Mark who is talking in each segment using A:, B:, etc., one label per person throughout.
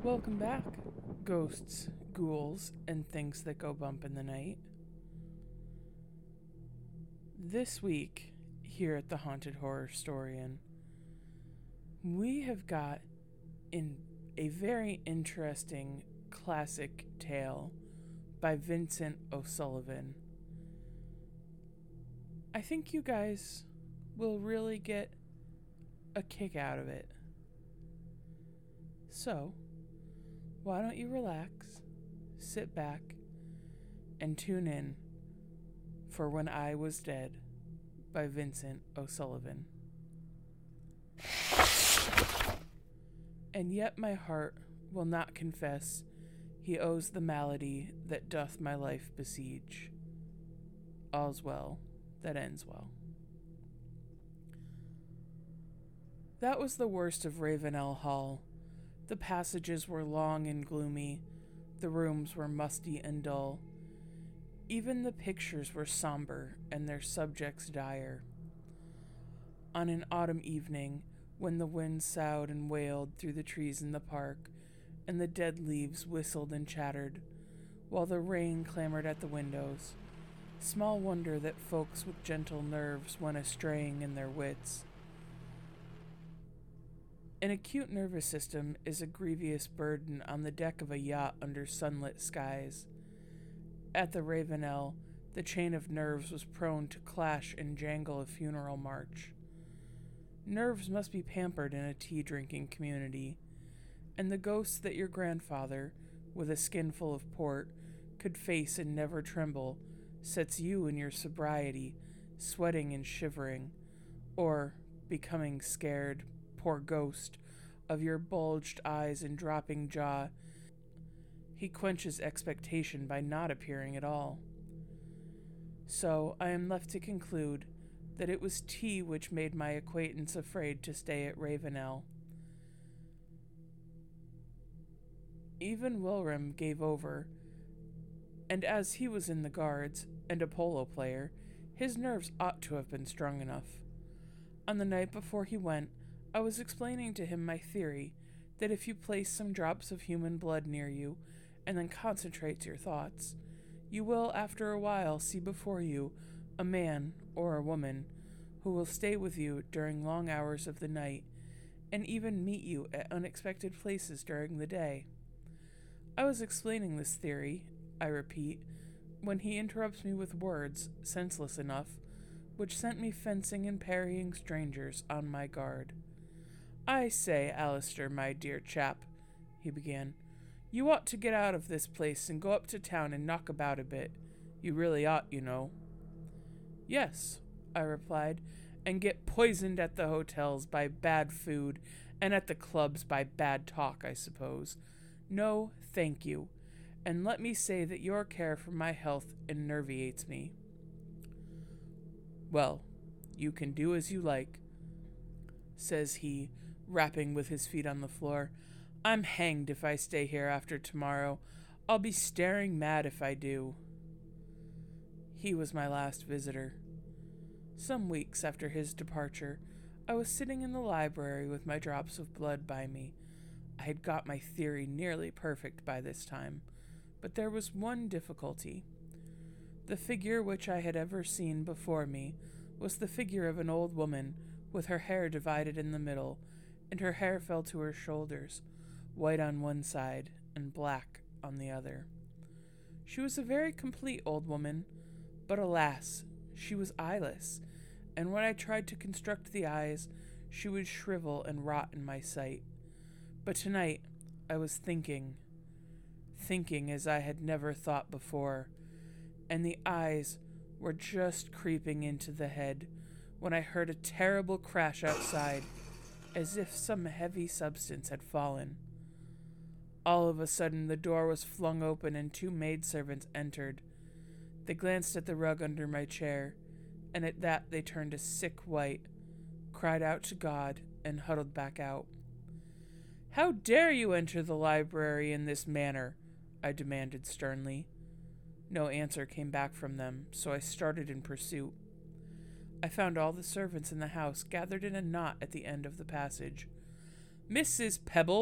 A: Welcome back, ghosts, ghouls, and things that go bump in the night. This week, here at the Haunted Horror Storian, we have got in a very interesting classic tale by Vincent O'Sullivan. I think you guys will really get a kick out of it. So, why don't you relax, sit back, and tune in for When I Was Dead by Vincent O'Sullivan. And yet my heart will not confess he owes the malady that doth my life besiege. All's well that ends well. That was the worst of Ravenel Hall. The passages were long and gloomy. The rooms were musty and dull. Even the pictures were somber and their subjects dire. On an autumn evening, when the wind soughed and wailed through the trees in the park, and the dead leaves whistled and chattered, while the rain clamored at the windows, small wonder that folks with gentle nerves went astraying in their wits. An acute nervous system is a grievous burden on the deck of a yacht under sunlit skies. At the Ravenel, the chain of nerves was prone to clash and jangle a funeral march. Nerves must be pampered in a tea-drinking community, and the ghosts that your grandfather, with a skinful of port, could face and never tremble, sets you in your sobriety, sweating and shivering, or, becoming scared, poor ghost, of your bulged eyes and dropping jaw, he quenches expectation by not appearing at all. So I am left to conclude that it was tea which made my acquaintance afraid to stay at Ravenel. Even Wilram gave over, and as he was in the guards and a polo player, his nerves ought to have been strong enough. On the night before he went, I was explaining to him my theory that if you place some drops of human blood near you and then concentrate your thoughts, you will after a while see before you a man or a woman who will stay with you during long hours of the night and even meet you at unexpected places during the day. I was explaining this theory, I repeat, when he interrupts me with words, senseless enough, which sent me fencing and parrying strangers on my guard. "I say, Alistair, my dear chap," he began, "you ought to get out of this place and go up to town and knock about a bit. You really ought, you know." "Yes," I replied, "and get poisoned at the hotels by bad food and at the clubs by bad talk, I suppose. No, thank you. And let me say that your care for my health enervates me." "Well, you can do as you like," says he, rapping with his feet on the floor. "I'm hanged if I stay here after tomorrow. I'll be staring mad if I do." He was my last visitor. Some weeks after his departure, I was sitting in the library with my drops of blood by me. I had got my theory nearly perfect by this time, but there was one difficulty. The figure which I had ever seen before me was the figure of an old woman with her hair divided in the middle, and her hair fell to her shoulders, white on one side and black on the other. She was a very complete old woman, but alas, she was eyeless, and when I tried to construct the eyes, she would shrivel and rot in my sight. But tonight I was thinking as I had never thought before, and the eyes were just creeping into the head when I heard a terrible crash outside, as if some heavy substance had fallen. All of a sudden the door was flung open and two maidservants entered. They glanced at the rug under my chair, and at that they turned a sick white, cried out to God, and huddled back out. "How dare you enter the library in this manner?" I demanded sternly. No answer came back from them, so I started in pursuit. I found all the servants in the house gathered in a knot at the end of the passage. "Mrs. Pebble,"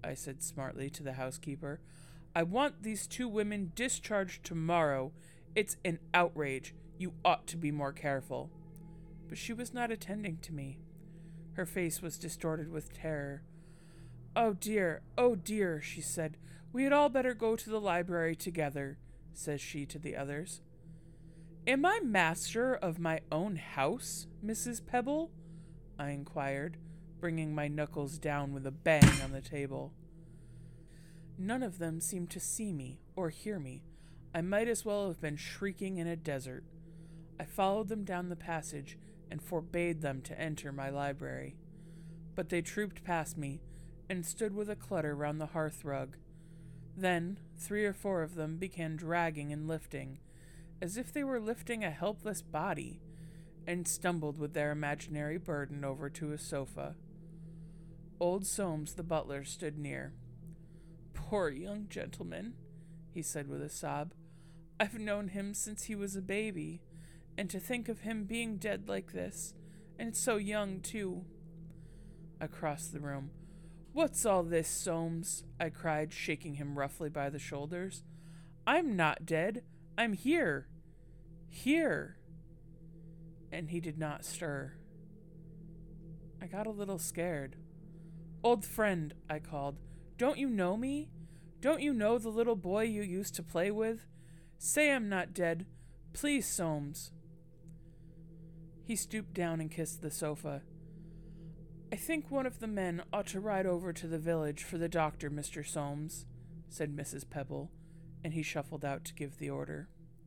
A: I said smartly to the housekeeper. I want these 2 women discharged tomorrow. It's an outrage. You ought to be more careful. But she was not attending to me. Her face was distorted with terror. Oh dear, she said. We had all better go to the library together, says she to the others. Am I master of my own house, Mrs. Pebble? I inquired, bringing my knuckles down with a bang on the table. None of them seemed to see me or hear me. I might as well have been shrieking in a desert. I followed them down the passage and forbade them to enter my library. But they trooped past me and stood with a clutter round the hearth rug. Then 3 or 4 of them began dragging and lifting, as if they were lifting a helpless body, and stumbled with their imaginary burden over to a sofa. Old Soames the butler stood near. Poor young gentleman, he said with a sob. I've known him since he was a baby, and to think of him being dead like this, and so young, too. I crossed the room. What's all this, Soames? I cried, shaking him roughly by the shoulders. I'm not dead. I'm here. Here. And he did not stir. I got a little scared. Old friend, I called, don't you know me? Don't you know the little boy you used to play with? Say I'm not dead. Please, Soames. He stooped down and kissed the sofa. I think one of the men ought to ride over to the village for the doctor, Mr. Soames, said Mrs. Pebble, and he shuffled out to give the order.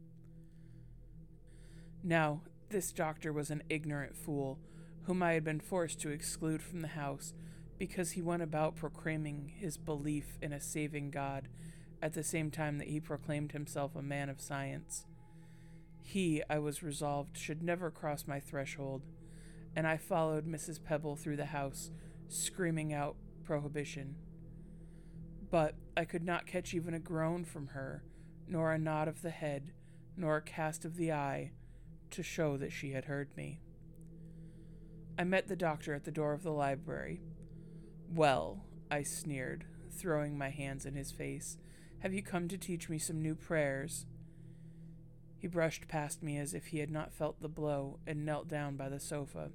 A: Now, this doctor was an ignorant fool, whom I had been forced to exclude from the house, because he went about proclaiming his belief in a saving God, at the same time that he proclaimed himself a man of science. He, I was resolved, should never cross my threshold, and I followed Mrs. Pebble through the house, screaming out prohibition. But I could not catch even a groan from her, nor a nod of the head, nor a cast of the eye, to show that she had heard me. I met the doctor at the door of the library. Well, I sneered, throwing my hands in his face, have you come to teach me some new prayers? He brushed past me as if he had not felt the blow and knelt down by the sofa.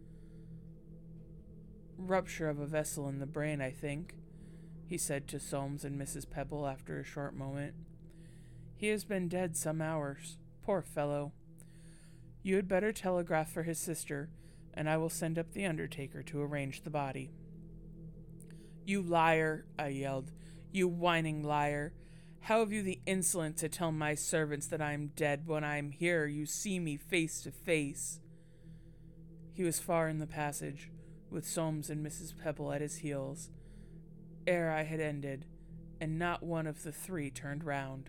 A: Rupture of a vessel in the brain, I think, he said to Soames and Mrs. Pebble after a short moment. He has been dead some hours. Poor fellow. You had better telegraph for his sister, and I will send up the undertaker to arrange the body. You liar, I yelled. You whining liar. How have you the insolence to tell my servants that I am dead when I am here? You see me face to face. He was far in the passage, with Soames and Mrs. Pebble at his heels, ere I had ended, and not one of the 3 turned round.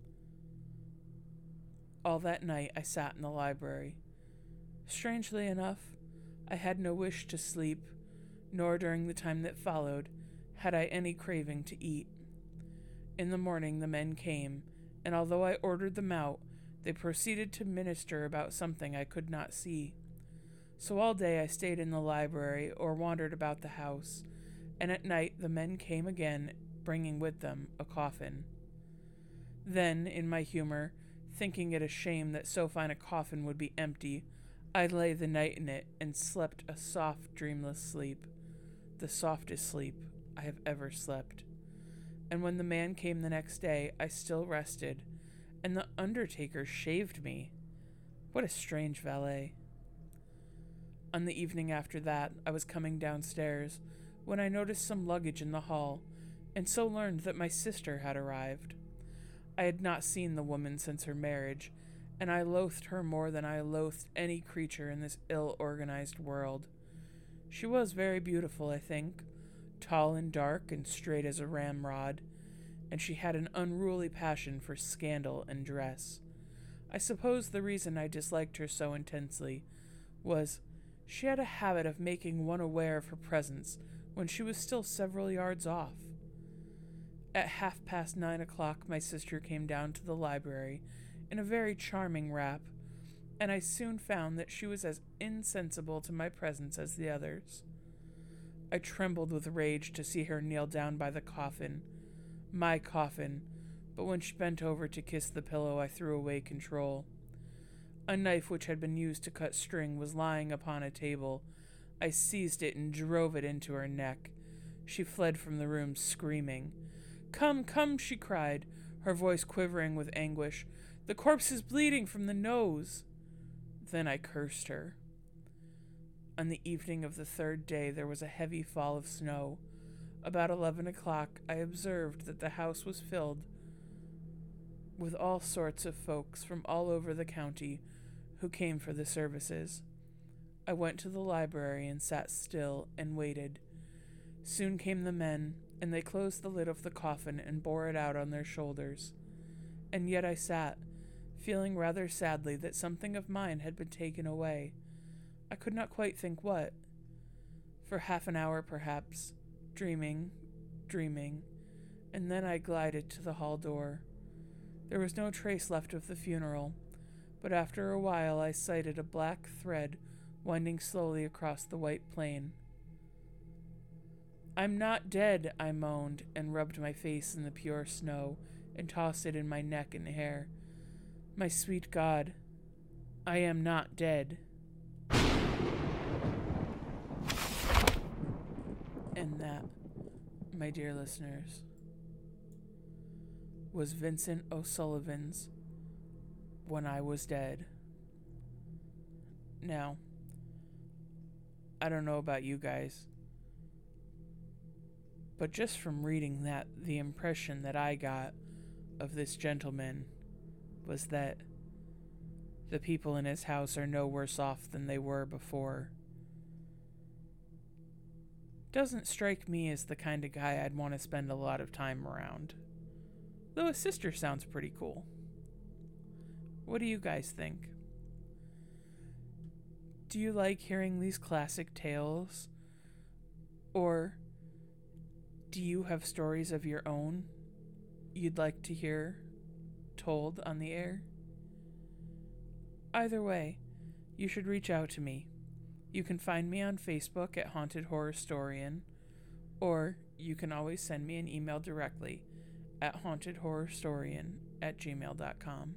A: All that night I sat in the library. Strangely enough, I had no wish to sleep, nor during the time that followed had I any craving to eat. In the morning the men came, and although I ordered them out, they proceeded to minister about something I could not see. So all day I stayed in the library or wandered about the house, and at night the men came again, bringing with them a coffin. Then, in my humor, thinking it a shame that so fine a coffin would be empty, I lay the night in it and slept a soft, dreamless sleep, the softest sleep I have ever slept. And when the man came the next day, I still rested, and the undertaker shaved me. What a strange valet. On the evening after that, I was coming downstairs, when I noticed some luggage in the hall, and so learned that my sister had arrived. I had not seen the woman since her marriage, and I loathed her more than I loathed any creature in this ill-organized world. She was very beautiful, I think, tall and dark and straight as a ramrod, and she had an unruly passion for scandal and dress. I suppose the reason I disliked her so intensely was she had a habit of making one aware of her presence when she was still several yards off. At 9:30, my sister came down to the library in a very charming wrap, and I soon found that she was as insensible to my presence as the others. I trembled with rage to see her kneel down by the coffin, my coffin, but when she bent over to kiss the pillow, I threw away control. A knife which had been used to cut string was lying upon a table. I seized it and drove it into her neck. She fled from the room, screaming. "Come, come," she cried, her voice quivering with anguish. "The corpse is bleeding from the nose." Then I cursed her. On the evening of the third day, there was a heavy fall of snow. About 11 o'clock, I observed that the house was filled with all sorts of folks from all over the county who came for the services. I went to the library and sat still and waited. Soon came the men, and they closed the lid of the coffin and bore it out on their shoulders. And yet I sat, feeling rather sadly that something of mine had been taken away. I could not quite think what. For half an hour, perhaps, dreaming, and then I glided to the hall door. There was no trace left of the funeral, but after a while I sighted a black thread winding slowly across the white plain. "I'm not dead," I moaned, and rubbed my face in the pure snow, and tossed it in my neck and hair. "My sweet God, I am not dead." And that, my dear listeners, was Vincent O'Sullivan's When I Was Dead. Now, I don't know about you guys, but just from reading that, the impression that I got of this gentleman was that the people in his house are no worse off than they were before. Doesn't strike me as the kind of guy I'd want to spend a lot of time around. Though his sister sounds pretty cool. What do you guys think? Do you like hearing these classic tales? Or do you have stories of your own you'd like to hear told on the air? Either way, you should reach out to me. You can find me on Facebook at Haunted Horror Storian, or you can always send me an email directly at hauntedhorrorstorian@gmail.com.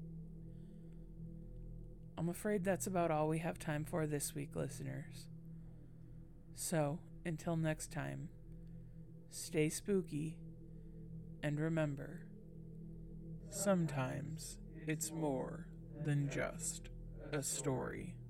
A: I'm afraid that's about all we have time for this week, listeners. So, until next time, stay spooky, and remember, sometimes it's more than just a story.